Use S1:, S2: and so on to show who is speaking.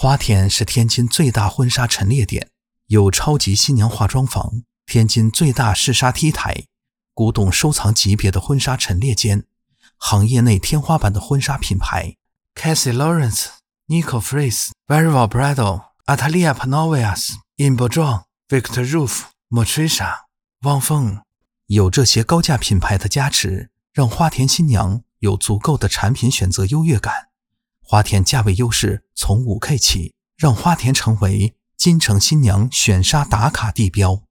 S1: 花田是天津最大婚纱陈列点，有超级新娘化妆房、天津最大试纱 T 台、古董收藏级别的婚纱陈列间，行业内天花板的婚纱品牌 Cassie Lawrence、Nico Fries、Verival Bridal、Atelier Panovias、In Bourgeois、Victor Ruff、Motricia、汪峰。有这些高价品牌的加持，让花田新娘有足够的产品选择优越感。花田价位优势从5K 起，让花田成为京城新娘选纱打卡地标。